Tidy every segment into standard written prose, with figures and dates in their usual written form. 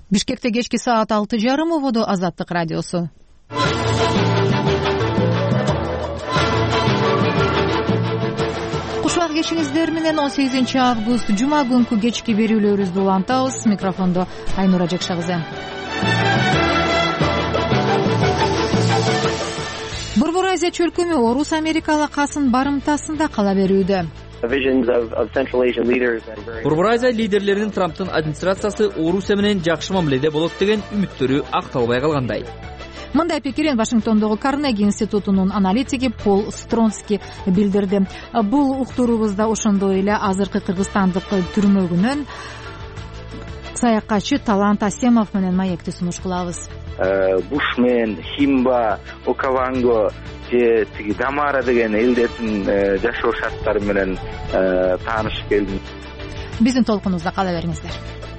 Бишкекте кечки саат 6:30 убуду Азаттык радиосу. Кушак кешиңиздер менен 18 август жума күнкү кечки берүүлөрүбүздү улантабыз. Микрофондо Айнура Жакшакызы. Борбор Азия чөлкөмү Орус Америка алакасынын барымтасында кала берүүдө. Борбор Азия лидерлеринин Трамптын администрациясы Орусия менен жакшы мамиледе болот деген үмүттөрү акталбай калгандай. Мындай пикирин Вашингтондогу Карнеги институтунун аналитиги Пол Стронский билдирди. Бул уктуруубузда ошондой эле азыркы кыргызстандык түрмөгүнөн саякатчы Талант Асемов менен маекти сунуш кылабыз. Бушмен, Химба, Окаванго, тиги Дамара деген элдердин жашоо шарттары менен таанышып келдим. Биздин толкунубузда кала бериңиздер.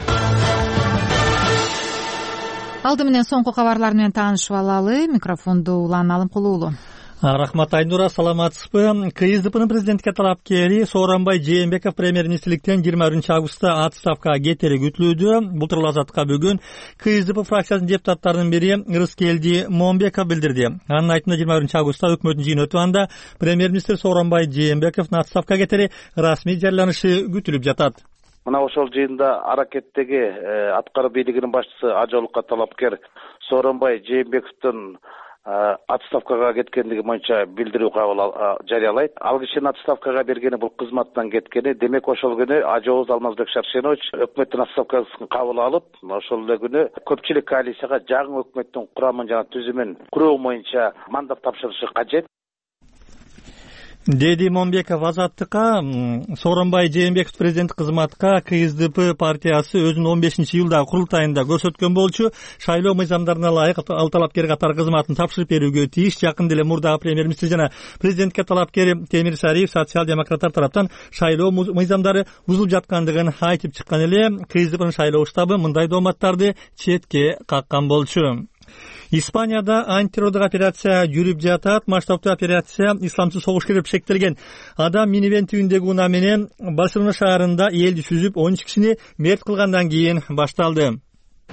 Алды менен соңку кабарлар менен таанышып алалы. Микрофонду Улан Алымкулуулу. Рахмат Айнура, саламатсызбы? КСДПнын президентке талапкери Сооронбай Жээнбеков премьер-министрликтен 20 августта отставкага кетери күтүлүүдө. Былтыр Азаттыкка бүгүн КСДП фракциясынын депутаттарынын бири Рыскелди Момбеков билдирди. Анын айтымында 20 августта өкмөттүн жыйыны өтүп анда премьер-министр Сооронбай Жээнбековдун отставкага кетери расмий жарыяланышы күтүлүп жатат. Мына ошол жыйында аракеттеги аткаруу бийлигинин башчысы ажалыкка талапкер Сооронбай Жээнбековдун отставкага кеткендиги боюнча билдирүү жарыялайт. Ал кишинин отставкага бергени бул кызматтан кеткени. Демек ошол күнү Ажооз Алмазбек Шаршенович өкмөттүн отставкасын кабыл алып, ошол эле күнү көпчүлүк коалицияга жаңы өкмөттүн курамын жана түзүмүн куруу боюнча мандат тапшырышы кажет. Деди Момбеков Азаттыкка Сооронбай Жээнбеков президенттик кызматка КСДП партиясы өзүнүн 15-июлдагы курултайында көрсөткөн болчу шайлоо мыйзамдарына ылайык ал талапкер катары кызматын тапшырып берүүгө тийиш. Жакында эле мурдагы премьер-министр жана президентке талапкер Темир Сариев социал-демократтар тараптан шайлоо мыйзамдары бузулуп жаткандыгын айтып чыккан эле. КСДПнын шайлоо штабы мындай дооматтарды четке каккан болчу. Испанияда антитеррорлук операция жүрүп жатат. Масштабтуу операция исламчыл согушкер деп шектелген адам минивэн түбүндөгү унаа менен Барселона шаарында элди сүзүп 13 кишини мерт кылгандан кийин башталды.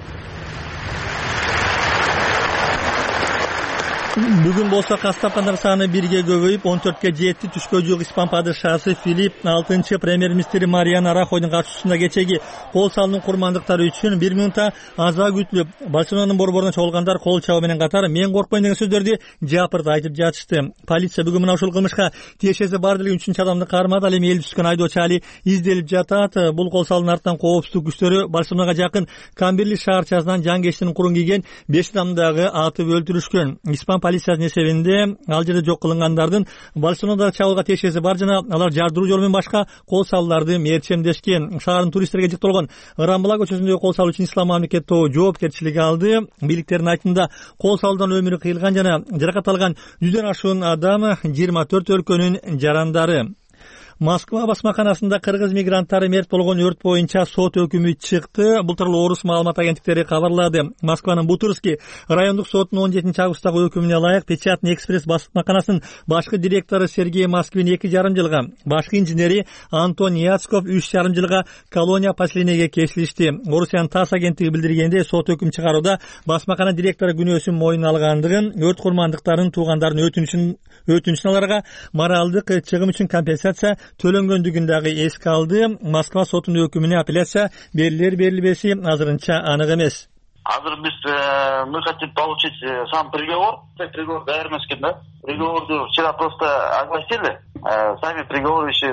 Бүгүн болсо кас тапкандар саны 1ге көбөйүп 14ке жетти. Түшкө жук Испан падышасы Филипп 6-чы премьер-министри Мариано Рахойдун катышуусунда кечеги кол салуунун курмандыктары үчүн 1 минутта аза күтүлүп, Барселонанын борборунан чогулгандар кол чабуу менен катар мен коркпойм деген сөздөрдү жапырт айтып жатышты. Полиция бүгүн мына ушул кылмышка тиешеси бар делген 3-чү адамды кармады. Ал эми элди түшкөн айдоочу али изделип жатат. Бул кол салуунун артынан коопсуздук күчтөрү Барселонага жакын Камберли шаарчасынан жаңгештин курун кийген 5 адамды дагы атып өлтүрүшкөн. Испан полициянын эсебинде ал жерде жок кылынгандардын Барселонада чабуулга тиешеси бар жана алар жардыруу жолу менен башка кол салууларды мерчемдешкен. Шаардын туристтерге жыкталган Рамбла көчөсүндөгү кол салуу үчүн Ислам мамлекети тобу жоопкерчилиги алды. Бийликтердин айтымында кол салуудан өмүрү кыйылган жана жаракат алган 100дөн ашуун адам 24 өлкөнүн жарандары. Москва басмаканасында кыргыз мигранттары мерт болгон өрт боюнча сот өкүмү чыкты. Былтыр Орус маалымат агенттиктери кабарлады. Москванын Бутырский райондук сотунун 17 августтагы өкүмүнө ылайык Печатный экспресс басмаканасынын башкы директору Сергей Москвин 2,5 жылга, башкы инженери Антон Яцков 3,5 жылга колония поселениеге кесилишти. Орусиянын ТАСС агенттиги билдиргенде сот өкүм чыгарууда басмакана директору күнөөсүн мойнуна алгандыгын, өрт курмандыктарынын туугандарынын өтүнүчүн аларга моралдык чыгым үчүн компенсация төлөнгөндүгүн дагы эске алды. Москва сотунун өкүмүнө апелляция берилер-берилбеси азырынча анык эмес. Азыр мы хотим получить сам приговор. Приговор даяр эмес экен да. Приговорду вчера просто огласили. Сами приговоры еще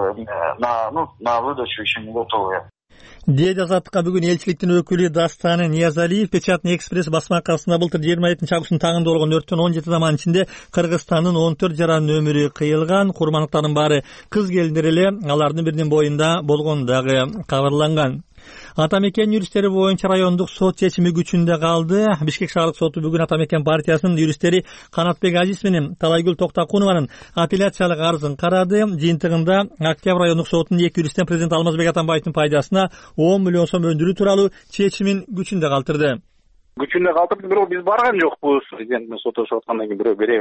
на выдачу еще не готовы. Деди Азаттыкка бүгүн элчиликтин өкүлү Дастаны Ниязалиев Печатный экспресс басмаканасында былтыр 27 августтун тагында болгон өрттөн 17 адамдын ичинде Кыргызстандын 14 жарандын өмүрү кыйылган. Курмандыктардын баары кыз келиндер эле, алардын биринин боюнда болгону дагы кабарланган. Атамекен юристтери боюнча райондук сот чечими күчүндө калды. Бишкек шаардык соту бүгүн Атамекен партиясынын юристтери Канатбек Азиз менен Талайгүл Токтакунованын апелляциялык арызын карады. Жыйынтыгында Октябрь райондук сотунун 2 юристтен президент Алмазбек Атамбаевдин пайдасына 10 миллион сом өндүрүү тууралуу чечимин күчүндө калтырды. Күчүндө калтырды, бирок биз барган жокпуз. Президент менен соттошуп аткандан кийин бирөө бере беле.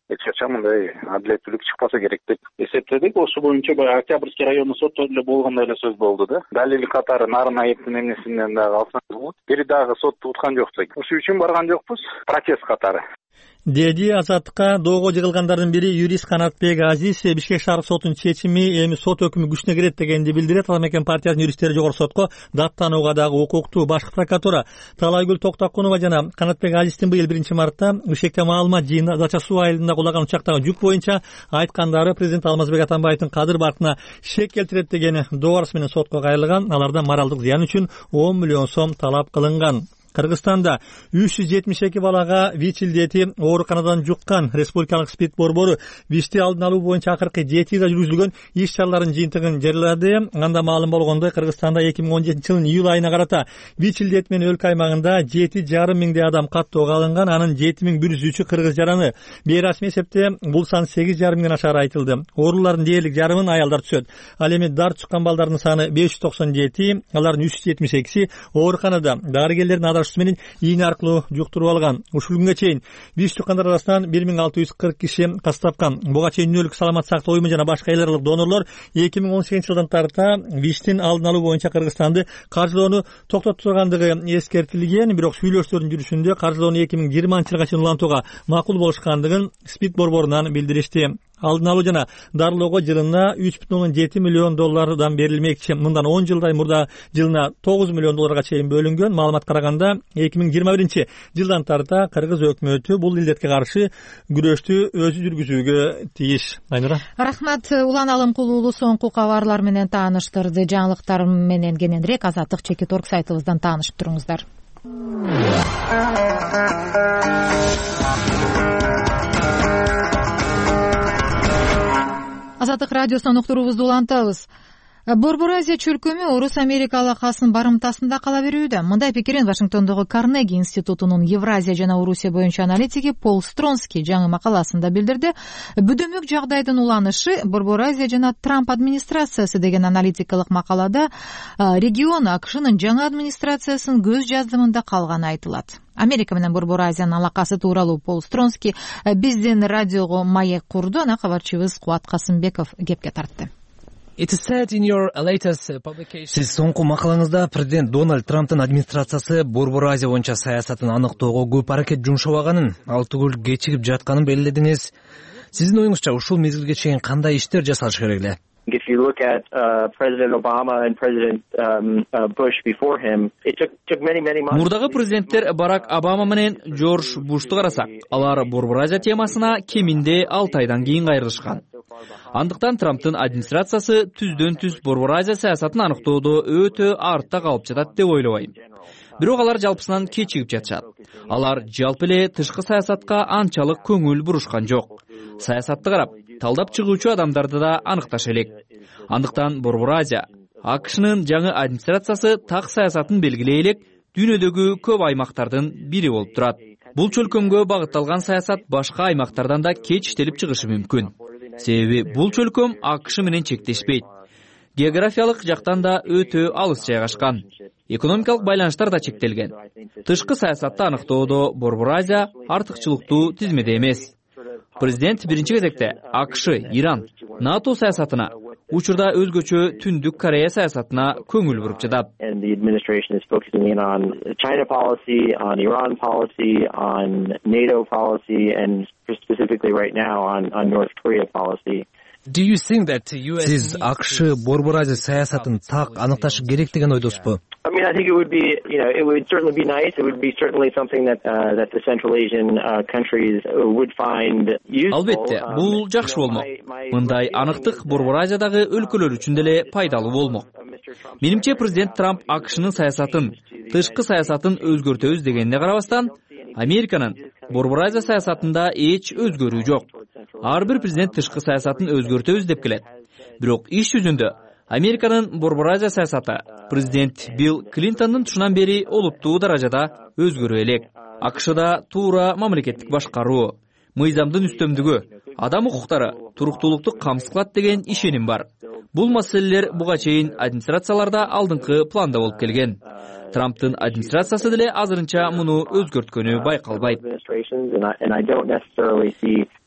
эч качан мындай адилеттүүлүк чыкпаса керек деп эсептедик. Ошо боюнча баягы Октябрьский райондун соту эле болгондой эле сөз болду да. Далил катары нарын айыптын эмнесинен дагы алсаңыз болот. Бери дагы сотто уткан жокпуз. Ушул үчүн барган жокпуз. Протест катары. Деди Азаттыкка доого жыгылгандардын бири юрист Канатбек Азиз. Бишкек шаарык сотунун чечими эми сот өкүмү күчүнө кирет дегенди билдирет. Ал эми партиянын юристтери жогорку сотко даттанууга дагы укуктуу. Башкы прокуратура Талайгүл Токтокунова жана Канатбек Азиздин быйыл 1-мартта Бишкекте маалымат жыйынында Дача суу айылында кулаган учактагы жүк боюнча айткандары президент Алмазбек Атамбаевдин кадыр баркына шек келтирет деген доо арызы менен сотко кайрылган. Алардан моралдык зыян үчүн 10 миллион сом талап кылынган. Кыргызстанда 372 балага ВИЧ илдети ооруканадан жуккан. Республикалык СПИД борбору ВИЧти алдын алуу боюнча акыркы 7 жылда жүргүзүлгөн иш-чаралардын жыйынтыгын жарыялады. Анда маалым болгондой, Кыргызстанда 2017-жылдын июль айына карата ВИЧ илдети менен өлкө аймагында 7,5 миңдей адам каттоого алынган. Анын 7103-ü кыргыз жараны. Бейрасмий эсепте бул сан 8,5 миңден ашаары айтылды. Оорулардын дээрлик жарымын аялдар түшөт. Ал эми дар чыккан балдардын саны 597, алардын 372си ооруканада дарыгерлердин менен ийне аркылуу жуктуруп алган. Ушул күнгө чейин ВИЧ жуккандар арасынан 1640 киши кас тапкан. Буга чейин Дүнөлүк саламат сактоо уюму жана башка эл аралык донорлор 2018-жылдан тарта ВИЧтин алдын алуу боюнча Кыргызстанды каржылоону токтотуп тургандыгы эскертилген. Бирок сүйлөштөрдүн жүрүшүндө каржылоону 2020-жылга чейин улантууга макул болушкандыгын СПИД борборунан билдиришти. Алдын алуу жана дарылоого жылына 3,7 миллион доллардан берилмекчи. Мындан 10 жылдай мурда жылына 9 миллион долларга чейин бөлүнгөн. Маалымат караганда 2021-жылдан тарта Кыргыз өкмөтү бул илдетке каршы күрөштү өзү жүргүзүүгө тийиш. Айнура. Рахмат. Улан Алымкулуулу соңку кабарлар менен тааныштырды. Жаңылыктар менен кененирээк Азаттык Чекит.org сайтыбыздан таанышып туруңуздар. Азаттык радиосунан уктуруубузду улантабыз. Борбор Азия чөлкөмү Орус Америка алакасынын барымтасында кала берүүдө. Мындай пикирин Вашингтондогу Карнеги институтунун Евразия жана Орусия боюнча аналитиги Пол Стронский жаңы макаласында билдирди. Бүдөмөк жагдайдын уланышы Борбор Азия жана Трамп администрациясы деген аналитикалык макалада регион АКШнын жаңы администрациясынын көз жаздымында калганы айтылат. Америка менен Борбор Азиянын алакасы тууралуу Пол Стронский биздин радиого маек курду. Ана кабарчыбыз Кубат Касымбеков кепке тартты. Сиз соңку макалаңызда президент Дональд Трамптын администрациясы Борбор Азия боюнча саясатын аныктоого көп аракет жумшабаганын, ал түгүл кечигип жатканын белгиледиңиз. Сиздин оюңузча ушул мезгилге чейин кандай иштер жасалыш керек эле? If you look at President Obama and President Bush before him, it took many months. Мурдагы президенттер Барак Обама менен Джордж Бушту карасак, алар Борбор Азия темасына кеминде 6 айдан кийин кайрылышкан. Андыктан Трамптын администрациясы түздөн-түз Борбор Азия саясатын аныктоодо өтө артта калып жатат деп ойлобойм. Бирок алар жалпысынан кечигип жатышат. Алар жалпы эле тышкы саясатка анчалык көңүл бурушкан жок. Саясатты карап, талдап чыгуучу адамдарды да аныкташ элек. Андыктан Борбор Азия АКШнын жаңы администрациясы так саясатын белгилей элек дүйнөдөгү көп аймактардын бири болуп турат. Бул чөлкөмгө багытталган саясат башка аймактардан да кеч иштелип чыгышы мүмкүн. Себеби бул чөлкөм АКШ менен чектешпейт. Географиялык жактан да өтө алыс жайгашкан. Экономикалык байланыштар да чектелген. Тышкы саясатты аныктоодо Борбор Азия артыкчылыктуу тизмеде эмес. Президент биринчи кезекте АКШ, Иран, НАТО саясатына, учурда өзгөчө Түндүк Корея саясатына көңүл буруп жатат. Сиз АКШ Борбор Азия саясатын так аныкташы керек деген ойдосузбу? I mean, I think it would be, it would certainly be nice. It would be certainly something that the Central Asian countries would find useful. Албетте, бул жакшы болмок. Мындай аныктык Борбор Азиядагы өлкөлөр үчүн деле пайдалуу болмок. Менимче президент Трамп АКШнын саясатын, тышкы саясатын өзгөртөбүз дегенине карабастан, Американын Борбор Азия саясатында эч өзгөрүү жок. Ар бир президент тышкы саясатын өзгөртөбүз деп келет. Бирок иш жүзүндө Американын Борбор Азия саясаты президент Билл Клинтондун тушунан бери олуттуу даражада өзгөрө элек. АКШда туура мамлекеттик башкаруу, мыйзамдын үстөмдүгү, адам укуктары, туруктуулукту камсыз кылат деген ишеним бар. Бул маселелер буга чейин администрацияларда алдыңкы планда болуп келген. Трамптын администрациясы деле азырынча муну өзгөрткөнү байкалбайт.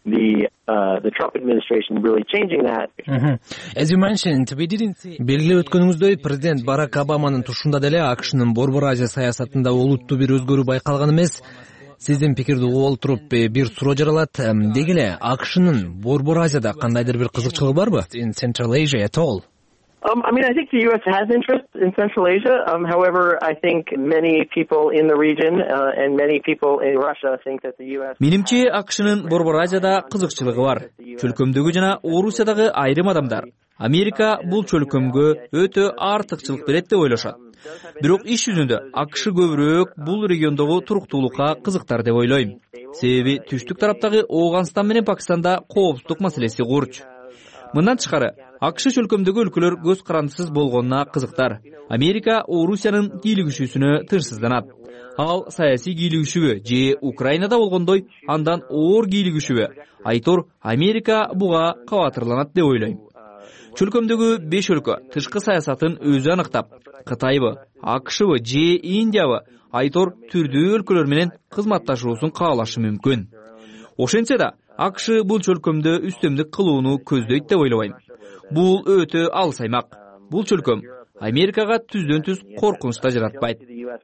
the Trump administration really changing that. As you mentioned, we didn't see. Белгилеп өткөнүңүздөй, президент Барак Обаманын тушунда деле АКШнын Борбор Азия саясатында олуттуу бир өзгөрүү байкалган эмес. Сиздин пикирди угуп олтуруп бир суроо жаралат. Деги эле АКШнын Борбор Азияда кандайдыр бир кызыкчылыгы барбы? In Central Asia at all? I mean, I think the U.S. has interest in Central Asia. However, I think many people in the region and many people in Russia think that the U.S. Менимче, АКШнын Борбор Азияда кызыкчылыгы бар. Чөлкөмдөгү жана Орусиядагы айрым адамдар Америка бул чөлкөмгө өтө артыкчылык берет деп ойлошот. Бирок иш жүзүндө АКШ көбүрөөк бул региондогу туруктуулукка кызыктар деп ойлойм. Себеби түштүк тараптагы Ооганстан менен Пакистанда коопсуздук маселеси курч. Мындан тышкары, АКШ чөлкөмдөгү өлкөлөр көз карандысыз болгонуна кызыктар. Америка Орусиянын кийлигишүүсүнө тынчсызданат. Ал саясий кийлигишүүбү же Украинада болгондой андан оор кийлигишүүбү. Айтор Америка буга кабатырланат деп ойлойм. Чөлкөмдөгү 5 өлкө тышкы саясатын өзү аныктап, Кытайбы, АКШбы же Индиябы айтор түрдүү өлкөлөр менен кызматташуусун каалашы мүмкүн. Ошентсе да, АКШ бул чөлкөмдө үстөмдүк кылууну көздөйт деп ойлобойм. Бул өтө алыс аймак. Бул чөлкөм Америкага түздөн түз коркунуч да жаратпайт.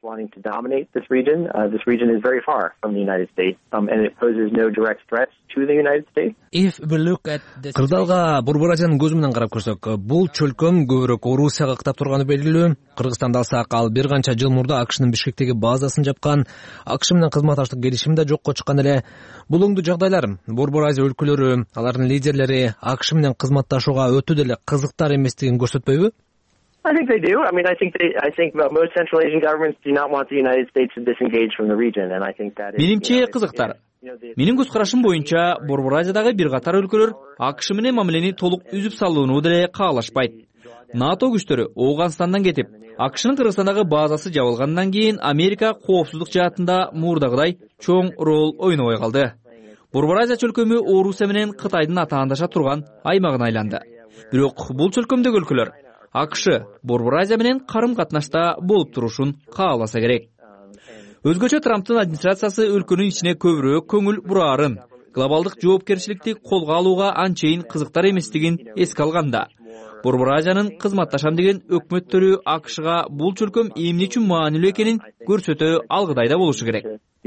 Кырдаалга Борбор Азиянын көзү менен карап көрсөк, бул чөлкөм көбүрөөк Орусияга кытап турганы белгилүү. Кыргызстанды алсак, ал бир канча жыл мурда АКШнын Бишкектеги базасын жапкан, АКШ менен кызматташтык келишими да жокко чыккан эле. Бул оңдуу жагдайлар Борбор Азия өлкөлөрү, алардын лидерлери АКШ менен кызматташууга өтө деле кызыктар эместигин көрсөтпөйбү? I think they do. I mean, I think most Central Asian governments do not want the United States to disengage from the region, and I think that is. Менимче кызыктар. Менин көз карашым боюнча, Борбор Азиядагы бир катар өлкөлөр АКШ менен мамилени толук үзүп салууну деле каалашпайт. НАТО күчтөрү Ооганстандан кетип, АКШнын Кыргызстандагы базасы жабылгандан кийин Америка коопсуздук жаатында мурдагыдай чоң рол ойнобой калды. Борбор Азия чөлкөмү Орусия менен Кытайдын атаандаша турган аймагына айланды. Бирок бул чөлкөмдөгү өлкөлөр АКШ Борбор Азия менен карым-катнашта болуп турушун кааласа керек. Өзгөчө Трамптын администрациясы өлкөнүн ичине көбүрөөк көңүл бураарын, глобалдык жоопкерчиликти колго алууга анчейин кызыктар эместигин эске алганда, Борбор Азиянын кызматташам деген өкмөттөрү АКШга бул чөлкөм эмне үчүн маанилүү экенин көрсөтө алгыдай да болушу керек.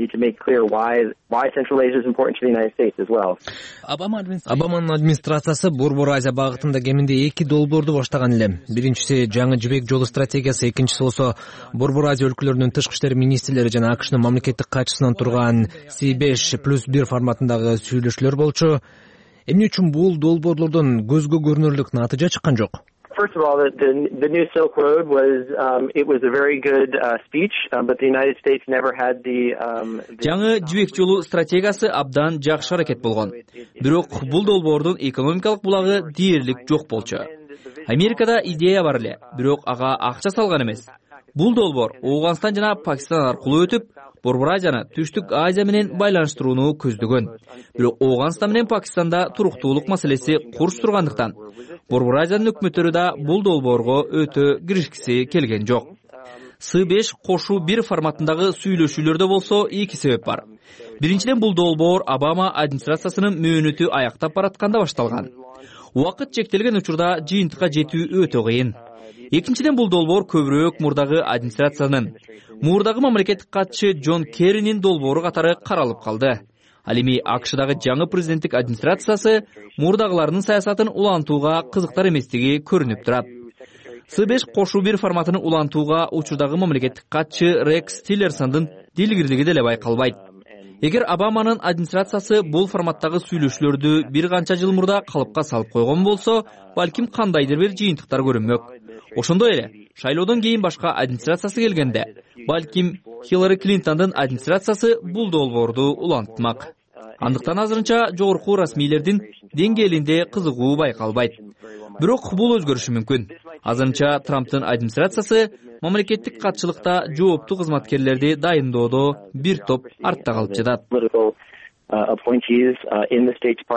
Обаманын администрациясы Борбор Азия багытында кеминде 2 долбоорду баштаган эле. Биринчиси жаңы жибек жолу стратегиясы, экинчиси болсо Борбор Азия өлкөлөрүнүн тышкы иштер министрлери жана АКШнын мамлекеттик катчысынан турган C5+1 форматындагы сүйлөшүүлөр болчу. Эмне үчүн бул долбоорлордон көзгө көрүнөрлүк натыйжа чыккан жок? First of all, the New Silk Road was a very good speech, but the United States never had the. Жаңы жибек жолу стратегиясы абдан жакшы аракет болгон. Бирок бул долбоордун экономикалык булагы дээрлик жок болчу. Америкада идея бар эле, бирок ага акча салган эмес. Бул долбоор Ооганстан жана Пакистан аркылуу өтүп, Борбор Азияны Түштүк Азия менен байланыштырууну көздөгөн. Бирок Ооганстан менен Пакистанда туруктуулук маселеси курч тургандыктан, Борбор Азиянын өкмөттөрү да бул долбоорго өтө киришкиси келген жок. C5+1 форматындагы сүйлөшүүлөрдө болсо эки себеп бар. Биринчиден, бул долбоор Обама администрациясынын мөөнөтү аяктап баратканда башталган. Убакыт чектелген учурда жыйынтыкка жетүү өтө кыйын. Экинчиден, бул долбоор көбүрөөк мурдагы администрациянын, мурдагы мамлекеттик катчы Джон Керринин долбоору катары каралып калды. Ал эми АКШдагы жаңы президенттик администрациясы мурдагылардын саясатын улантууга кызыктар эместиги көрүнүп турат. C5+1 форматын улантууга учурдагы мамлекеттик катчы Рекс Тиллерсондун дилгирлиги деле байкалбайт. Эгер Обаманын администрациясы бул форматтагы сүйлөшүүлөрдү бир канча жыл мурда калыпка салып койгон болсо, балким кандайдыр бир жыйынтыктар көрүнмөк. Ошондой эле, шайлоодон кийин башка администрациясы келгенде, балким Хиллари Клинтондун администрациясы бул долбоорду улантмак. Андыктан азырынча жогорку расмийлердин деңгээлинде кызыгуу байкалбайт. Бирок бул өзгөрүшү мүмкүн. Азырынча Трамптын администрациясы мамлекеттик катчылыкта жооптуу кызматкерлерди дайындоодо бир топ артта калып жатат.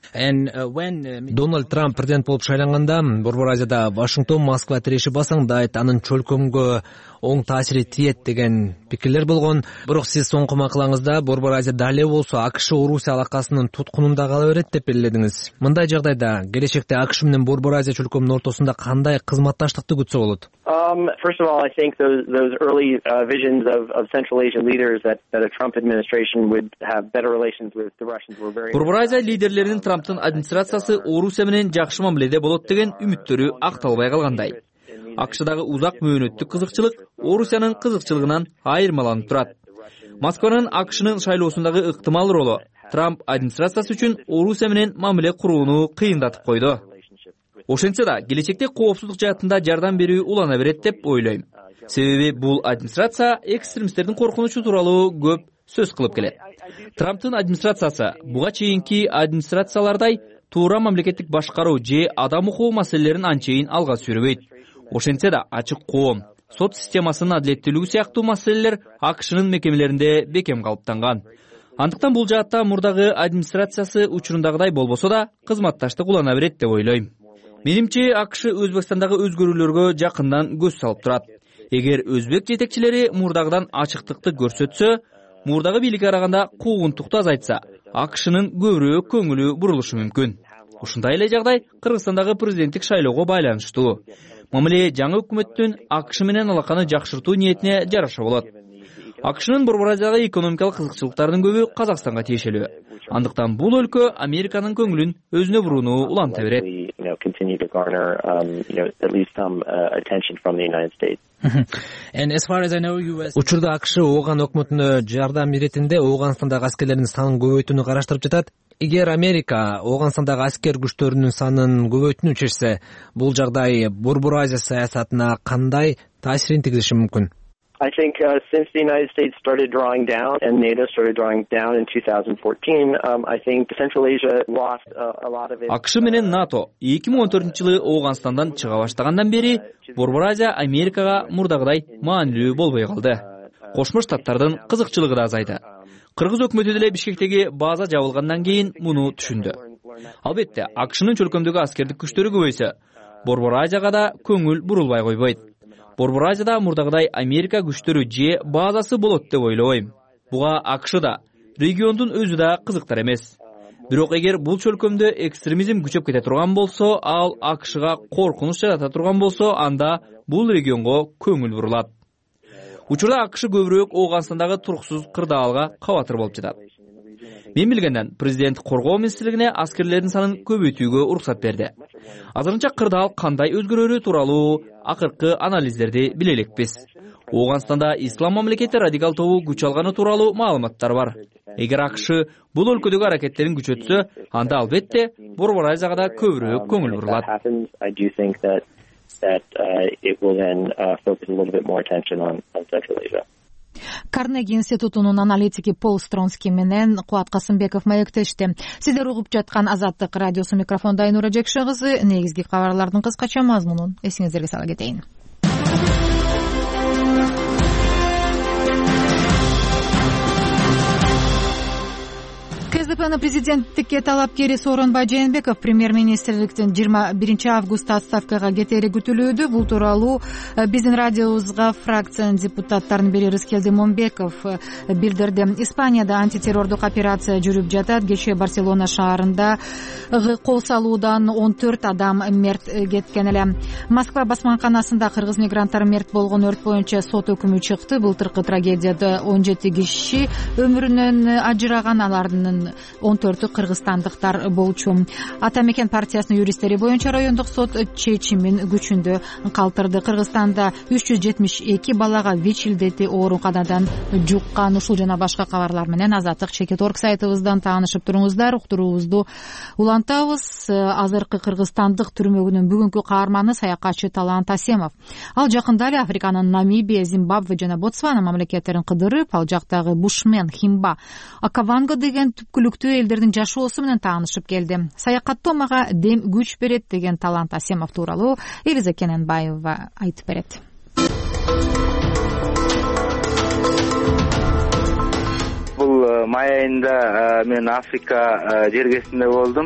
Дональд Трамп президент болуп шайланганда Борбор Азияда Вашингтон Москва тиреши басаңдайт, анын чөлкөмгө оң таасири тиет деген пикирлер болгон. Бирок сиз соңку макалаңызда Борбор Азия дали болсо AQSh Орусия алакасынын туткунунда кала берет деп белгиледиңиз. Мындай жагдайда келечекте AQSh менен Борбор Азия чөлкөмүнүн ортосунда кандай кызматташтыкты күтсө болот? First of all, I think those early visions of Central Asian leaders that a Trump administration would have better relations with the Russians were very. Борбор Азия лидерлеринин Трамптын администрациясы Орусия менен жакшы мамиледе болот деген үмүттөрү акталбай калгандай. AQShdагы узак мөөнөттүк кызыкчылык Орусиянын кызыкчылыгынан айырмаланып турат. Москванын AQShnын шайлоосундагы ыктымал ролу Трамп администрациясы үчүн Орусия менен мамиле курууну кыйындатып койду. Ошентсе да, келечекте коопсуздук жаатында жардам берүү улана берет деп ойлойм. Себеби бул администрация экстремисттердин коркунучу тууралуу көп сөз кылып келет. Трамптын администрациясы буга чейинки администрациялардай туура мамлекеттик башкаруу же адам укугу маселелерин анчейин алга сүрбөйт. Ошентсе да, ачык коом, сот системасынын адилеттүүлүгү сыяктуу маселелер AQShnын мекемелеринде бекем калыптанган. Андыктан бул жаатта мурдагы администрациясы учурундагыдай болбосо да, кызматташтык улана берет деп ойлойм. Менимче AQSh Өзбекстандагы өзгөрүүлөргө жакындан көз салып турат. Эгер өзбек жетекчилери мурдагыдан ачыктыкты көрсөтсө, мурдагы бийликке караганда куугунтукту азайтса, AQShnын көбүрөөк көңүлү бурулушу мүмкүн. Ушундай эле жагдай Кыргызстандагы президенттик шайлоого байланыштуу. Мамиле жаңы өкмөттүн AQSh менен алаканы жакшыртуу ниетине жараша болот. AQShnын Борбор Азиядагы экономикалык кызыкчылыктарынын көбү Казакстанга тиешелүү. Андыктан бул өлкө Американын көңүлүн өзүнө бурууну уланта берет. Учурда AQSh Ооган өкмөтүнө жардам иретинде Ооганстандагы аскерлердин санын көбөйтүүнү караштырып жатат. Эгер Америка Ооганстандагы аскер күчтөрүнүн санын көбөйтүүнү чечсе, бул жагдай Борбор Азия саясатына кандай таасирин тийгизиши мүмкүн? I think since the United States started drawing down and NATO started drawing down in 2014, I think Central Asia lost a lot of its. AQSh менен НАТО 2014-жылы Ооганстандан чыга баштагандан бери Борбор Азия Америкага мурдагыдай маанилүү болбой калды. Кошмо Штаттардын кызыкчылыгы да азайды. Кыргыз өкмөтү деле Бишкектеги база жабылгандан кийин муну түшүндү. Албетте, AQShnын чөлкөмдөгү аскердик күчтөрү көбөйсө, Борбор Азияга да көңүл бурулбай койбойт. Борбор Азияда мурдагыдай Америка күчтөрү же базасы болот деп ойлойм. Буга AQSh да, региондун өзү да кызыктар эмес. Бирок эгер бул чөлкөмдө экстремизм күчөп кете турган болсо, ал AQShга коркунуч жарата турган болсо, анда бул регионго көңүл бурулат. Учурда AQSh көбүрөөк Ооганстандагы туруксуз кырдаалга кабатыр болуп жатат. Мен билгенден, президент коргоо министрлигине аскерлердин санын көбөйтүүгө уруксат берди. Азырынча кырдаал кандай өзгөрөрү тууралуу акыркы анализдерди биле элекпиз. Ооганстанда ислам мамлекети радикал тобу күч алганы тууралуу маалыматтар бар. Эгер AQSh бул өлкөдөгү аракеттерин күчөтсө, анда албетте Борбор Азияга да көбүрөөк көңүл бурулат. Карнеги институтунун аналитики Пол Стронский менен Кубат Касымбеков маектешти. Сиздер угуп жаткан Азаттык радиосу, микрофонда Айнура Жекше кызы. Негизги кабарлардын кыскача мазмунун эсиңиздерге сала кетейин. КСДПнын президенттикке талапкери Сооронбай Жээнбеков премьер-министрликтин 21 августта отставкага кетери күтүлүүдө. Бул тууралуу биздин радиобузга фракциянын депутаттарынын бири Рыскелди Момбеков билдирди. Испанияда антитеррордук операция жүрүп жатат. Кечээ Барселона шаарында кол салуудан 14 адам мерт кеткен эле. Москва басмаканасында кыргыз мигранттары мерт болгон өрт боюнча сот өкүмү чыкты. Былтыркы трагедияда 17 киши өмүрүнөн ажыраган, алардын 14-ü кыргызстандыктар болчу. Ата мекен партиясынын юристтери боюнча райондук сот чечимин күчүндө калтырды. Кыргызстанда 372 балага ВИЧ илдети ооруканадан жуккан. Ушул жана башка кабарлар менен Азаттык Чекит.org сайтыбыздан таанышып туруңуздар. Уктуруубузду улантабыз. Азыркы кыргызстандык түрмөгүнүн бүгүнкү каарманы саякатчы Талант Асемов. Ал жакында эле Африканын Намибия, Зимбабве жана Ботсвана мамлекеттерин кыдырып, ал жактагы Бушмен, Химба, Акаванго деген түпкүлүктүү элдердин жашоосу менен таанышып келди. Саякаттоо мага дем күч берет деген Талант Асемов тууралуу Элиза Кененбаева айтып берет. Бул май айында мен Африка жергесинде болдум.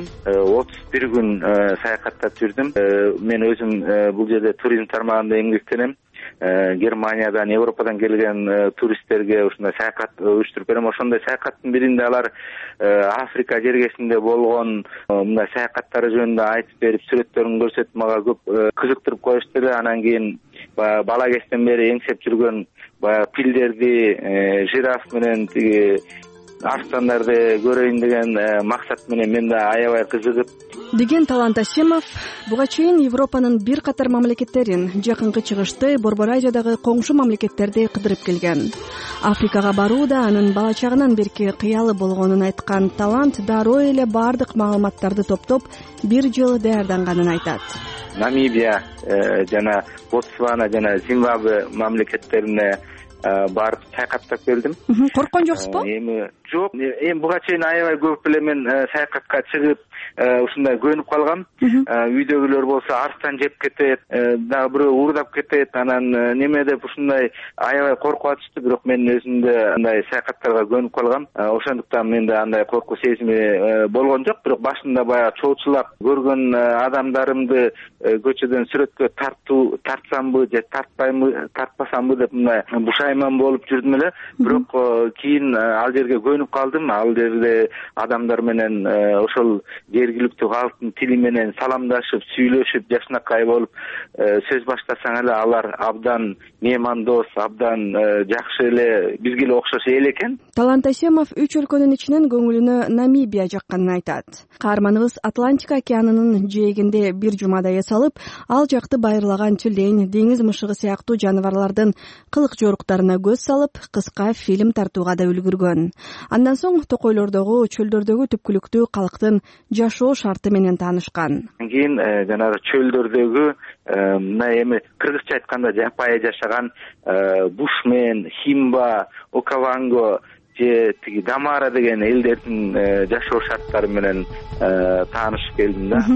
31 күн саякаттап жүрдүм. Мен өзүм бул жерде туризм тармагында эмгектенем. Германиядан, Европадан келген туристтерге ушундай саякат уюштуруп берем. Ошондой саякаттын биринде алар Африка жергесинде болгон мындай саякаттары жөнүндө айтып берип, сүрөттөрүн көрсөтүп мага көп кызыктырып коюшту эле. Анан кийин бала кезден бери эңсеп жүргөн баягы пилдерди, жираф менен тиги арстандарды көрөйүн деген максат менен мен да аябай кызыгып, деген Талант Асемов буга чейин Европанын бир катар мамлекеттерин, жакынкы чыгышты, Борбор Азиядагы коңшу мамлекеттерди кыдырып келген. Африкага баруу да анын бала чагынан берки кыялы болгонун айткан Талант дароо эле бардык маалыматтарды топтоп бир жыл даярданганын айтат. Намибия жана Ботсвана жана Зимбабве мамлекеттерине барып саякаттап келдим. Корккон жоксузбу? Эми жок. Эми буга чейин аябай көп эле мен саякатка чыгып, ушундай көнүп калгам. Үйдөгүлөр болсо арстан жеп кетет, дагы бирөө уурдап кетет. Анан неме деп ушундай аябай коркуп атышты, бирок мен өзүмдө андай саякаттарга көнүп калгам. Ошондуктан менде андай коркуу сезими болгон жок. Бирок башында баягы чоочулап көргөн адамдарымды көчөдөн сүрөткө тартсамбы же тартпасамбы деп мындай бушайман болуп жүрдүм эле. Бирок кийин ал жерге көнүп калдым. Ал жерде адамдар менен ошол жергиликтүү калктын тили менен саламдашып, сүйлөшүп, жакшынакай болуп сөз баштасаң эле алар абдан меймандос, абдан жакшы эле, бизге эле окшош эл экен. Талант Асемов 3 өлкөнүн ичинен көңүлүнө Намибия жакканын айтат. Каарманыбыз Атлантика океанынын жээгинде бир жумада эс алып, ал жакты байырлаган тюлень, деңиз мышыгы сыяктуу жаныбарлардын кылык жоруктарына көз салып, кыска фильм тартууга да үлгүргөн. Андан соң токойлордогу, чөлдөрдөгү түпкүлүктүү калктын жашоо шарты менен таанышкан. Кийин жанагы чөлдөрдөгү мына эми кыргызча айтканда жапайы жашаган бушмен, химба, окаванго же тиги дамара деген элдердин жашоо шарттары менен таанышып келдим да.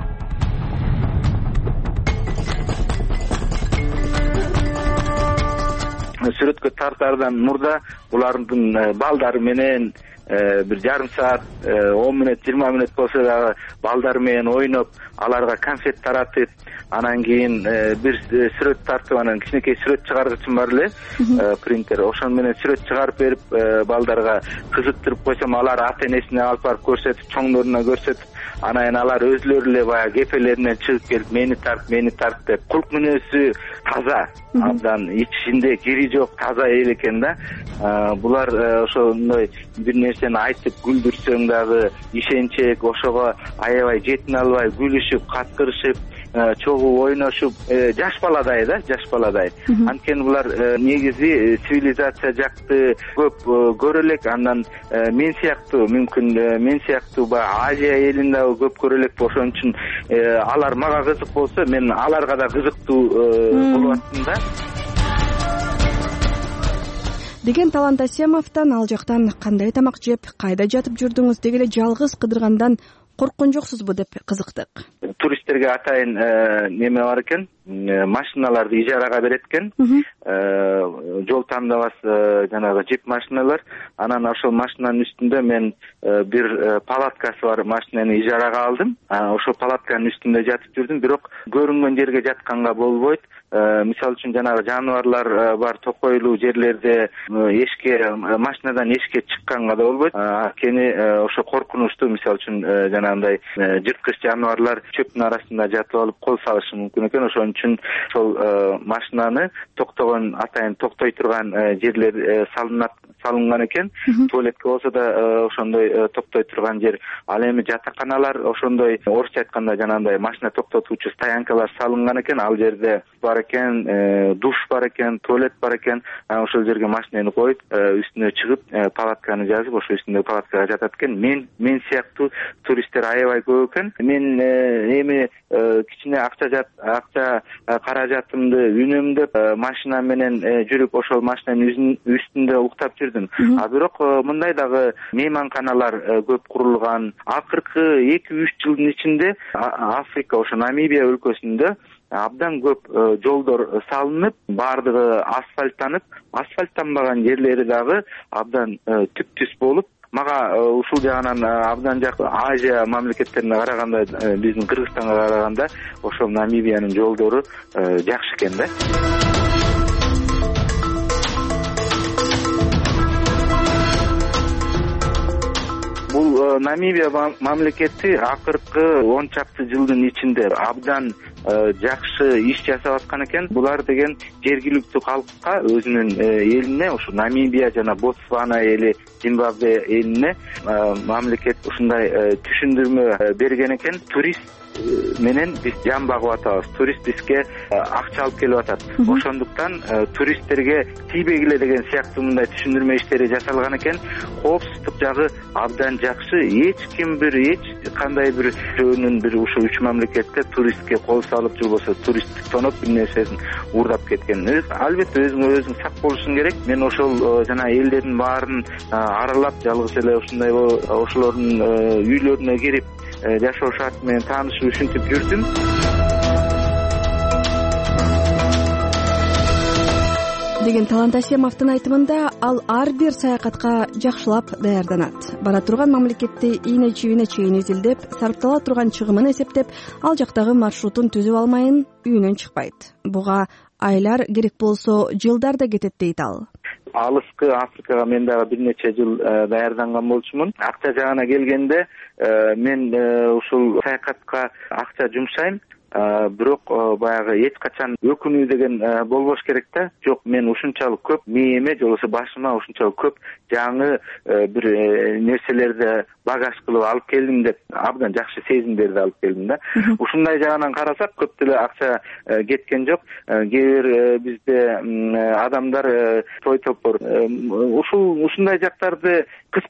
Сүрөткө тартаардан мурда булардын балдары менен бир жарым саат, 10 мүнөт, 20 мүнөт болсо дагы балдар менен ойноп, аларга конфет таратып, анан кийин бир сүрөт тартып, анан кичинекей сүрөт чыгаргычым бар эле, принтер. Ошон менен сүрөт чыгарып берип, балдарга кызыктырып койсом, алар ата энесине алып барып көрсөтүп, чоңдоруна көрсөтүп, анан алар өзлөрү эле баягы кепелеринен чыгып келип, мени тарт деп, кулк мүнөзү таза, абдан ичинде кири жок, таза эл экен да. Булар ошондой бир нерсени айтып күлдүрсөң дагы ишенчек, ошого аябай жетине албай күлүшүп, каткырышып, чогуу ойношуп, жаш баладай да, жаш баладай. Анткени булар негизи цивилизация жакты көп көрө элек, андан мен сыяктуу, мүмкүн мен сыяктуу баягы Азия элин дагы көп көрө элек. Ошон үчүн алар мага кызык болсо, мен аларга да кызыктуу болуп аттым да. Деген Талант Асемовдон ал жактан кандай тамак жеп, кайда жатып жүрдүңүз, деги эле жалгыз кыдыргандан корккон жоксузбу деп кызыктык. Туристтерге атайын неме бар экен, машиналарды ижарага берет экен. Жол тандабасы жанагы джип машиналар. Анан ошол машинанын үстүндө мен бир палаткасы бар машинаны ижарага алдым. Ошол палатканын үстүндө жатып жүрдүм, бирок көрүнгөн жерге жатканга болбойт. Мисалы үчүн жанагы жаныбарлар бар токойлуу жерлерде эшикке, машинадан эшикке чыкканга да болбойт. Кени ошо коркунучтуу, мисалы үчүн жанагындай жырткыч жаныбарлар чөптүн арасында жатып алып кол салышы мүмкүн экен. Ошон үчүн ошол машинаны токтогон, атайын токтой турган жерлер салынган экен. Туалетке болсо да ошондой токтой турган жер. Ал эми жатаканалар ошондой, орусча айтканда жанагындай машина токтотуучу стоянкалар салынган экен. Ал жерде бар экен, душ бар экен, туалет бар экен. Ошол жерге машинаны коюп, үстүнө чыгып, палатканы жазып, ошо үстүндө палаткага жатат экен. Мен сыяктуу туристтер аябай көп экен. Мен эми кичине акча каражатымды үнөмдөп машина менен жүрүп, ошол машинанын үстүндө уктап жүрдүм. Бирок мындай дагы мейманканалар көп курулган. Акыркы 2-3 жылдын ичинде Африка, ошо Намибия өлкөсүндө абдан көп жолдор салынып, бардыгы асфальттанып, асфальттанбаган жерлери дагы абдан түп-түз болуп, мага ушул жагынан абдан жакшы. Азия мамлекеттерине караганда, биздин Кыргызстанга караганда ошол Намибиянын жолдору жакшы экен да. Бул Намибия мамлекети акыркы 10 чакты жылдын ичинде абдан жакшы иш жасап аткан экен. Булар деген жергиликтүү калкка, өзүнүн элине, ушу Намибия жана Ботсвана эли, Зимбабве элине мамлекет ушундай түшүндүрмө берген экен. Турист менен биз жан багып атабыз. Турист бизге акча алып келип атат. Ошондуктан туристтерге тийбегиле деген сыяктуу мындай түшүндүрмө иштери жасалган экен. Коопсуздук жагы абдан жакшы. Эч кандай бир ушу 3 мамлекетте туристке кол салып же болбосо туристтик тоноп бир нерсесин уурдап кеткен. Албетте өзүң сак болушуң керек. Мен ошол жана элдердин баарын аралап, жалгыз эле ушундай ошолордун үйлөрүнө кирип жашоо шарты менен таанышып ушинтип жүрдүм. Деген Талант Асемовдун айтымында, ал ар бир саякатка жакшылап даярданат. Бара турган мамлекетти ийне чийине чейин изилдеп, сарптала турган чыгымын эсептеп, ал жактагы маршрутун түзүп алмайын үйүнөн чыкпайт. Буга айлар керек болсо жылдар да кетет дейт ал. Алыскы Африкага мен дагы бир нече жыл даярданган болчумун. Акча жагына келгенде мен ушул саякатка акча жумшайм. Бирок баягы эч качан өкүнүү деген болбош керек да. Жок, мен ушунчалык көп мээме же болбосо башыма ушунчалык көп жаңы бир нерселерди багаж кылып алып келдим деп абдан жакшы сезимдерди алып келдим да. Ушундай жагынан карасак көп деле акча кеткен жок. Кээ бир бизде адамдар той топор ушундай жактарды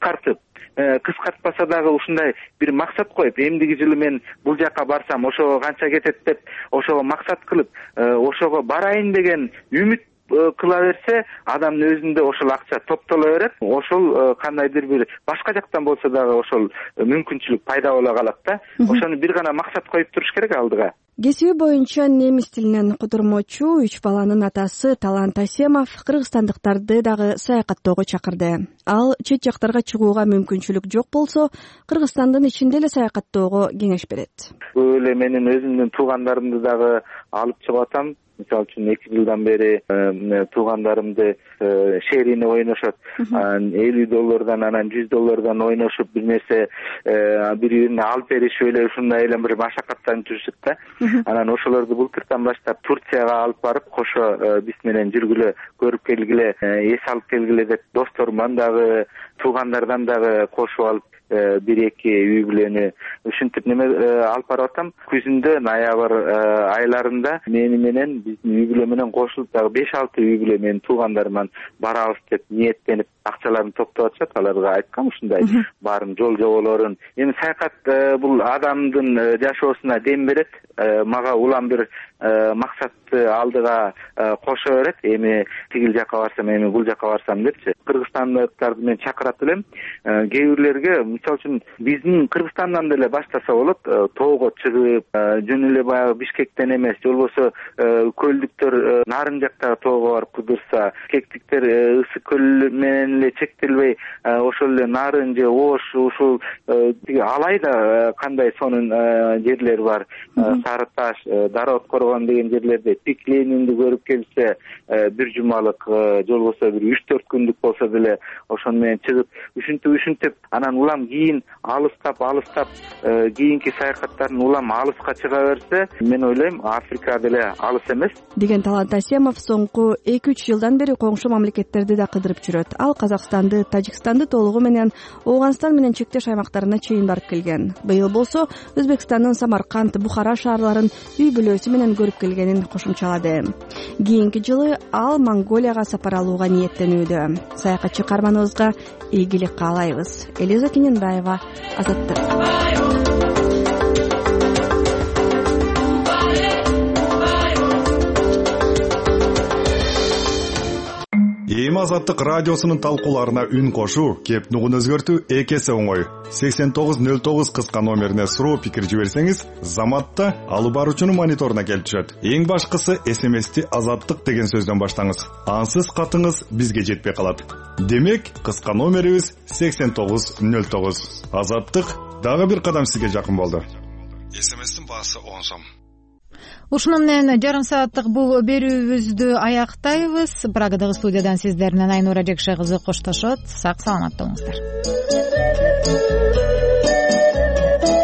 кыскартпаса дагы ушундай бир максат коюп, эмдиги жылы мен бул жакка барсам ошого канча кетет деп, ошого максат кылып, ошого барайын деген үмүт кыла берсе, адамдын өзүндө ошол акча топтоло берет. Ошол кандайдыр бир башка жактан болсо дагы ошол мүмкүнчүлүк пайда боло калат да. Ошону бир гана максат коюп туруш керек алдыга. Кесиби боюнча немис тилинен котормочу 3 баланын атасы Талант Асемов кыргызстандыктарды дагы саякаттоого чакырды. Ал чет жактарга чыгууга мүмкүнчүлүк жок болсо, Кыргызстандын ичинде эле саякаттоого кеңеш берет. Көп эле менин өзүмдүн туугандарымды дагы алып чыгып атам. Мисалы үчүн 2 жылдан бери туугандарымды шерине ойношот. $50 анан $100 ойношуп бир нерсе бири-бирине алып беришип эле ушундай эле бир машакаттанып жүрүшүп да. Анан ошолорду былтыртан баштап Турцияга алып барып, кошо биз менен жүргүлө, көрүп келгиле, эс алып келгиле деп досторуман дагы, туугандардан дагы кошуп алып бир-эки үй бүлөнү ушинтип алып барып атам. Күзүндө ноябрь айларында мени менен биздин үй бүлө менен кошулуп дагы 5-6 үй бүлө менин туугандарыман барабыз деп ниеттенип акчаларын топтоп атышат. Аларга айткам ушундай баарын жол жоболорун. Эми саякат бул адамдын жашоосуна дем берет. Мага улам бир максатты алдыга кошо берет. Эми тигил жакка барсам, эми бул жакка барсам депчи. Кыргызстандыктарды мен чакырат элем. Кээ бирлерге, мисалы үчүн, биздин Кыргызстандан деле баштаса болот. Тоого чыгып, жөн эле баягы Бишкектен эмес, же болбосо көлдүктөр нарын жактагы тоого барып кыдырса, кектиктер Ысык көл менен эле чектелбей, ошол эле нарын же Ош, ушул алайда кандай сонун жерлер бар. Сары Таш, Дара Откоргон деген жерлерде Пик Ленинди көрүп келсе, бир жумалык, же болбосо бир 3-4 күндүк болсо деле ошону менен чыгып, ушинтип, анан улам кийин алыстап кийинки саякаттарын улам алыска чыга берсе, мен ойлойм, Африка деле алыс эмес. Деген Талант Асемов соңку 2-3 жылдан бери коңшу мамлекеттерди да кыдырып жүрөт. Ал Казакстанды, Тажикстанды толугу менен Ооганстан менен чектеш аймактарына чейин барып келген. Быйыл болсо Өзбекстандын Самарканд, Бухара шаарларын үй бүлөсү менен көрүп келгенин кошумчалады. Кийинки жылы ал Монголияга сапар алууга ниеттенүүдө. Саякатчы каарманыбызга ийгилик каалайбыз. Элиза Кененбаева, Азаттык. эми Азаттык радиосунун талкууларына үн кошуу, кеп нугун өзгөртүү эки эсе оңой. 8909 кыска номерине суроо пикир жиберсеңиз, Заматта алып баруучунун мониторуна келип түшөт. Эң башкысы СМСти Азаттык деген сөздөн баштаңыз. Ансыз катыңыз бизге жетпей калат. Демек, кыска номерибиз 8909. Азаттык дагы бир кадам сизге жакын болду. СМСтин баасы 10 сом. Ушуну менен жарым сааттык бул берүүбүздү аяктайбыз. Прагадагы студиядан сиздерден Айнура Жекше кызы коштошот. Сак саламат болуңуздар.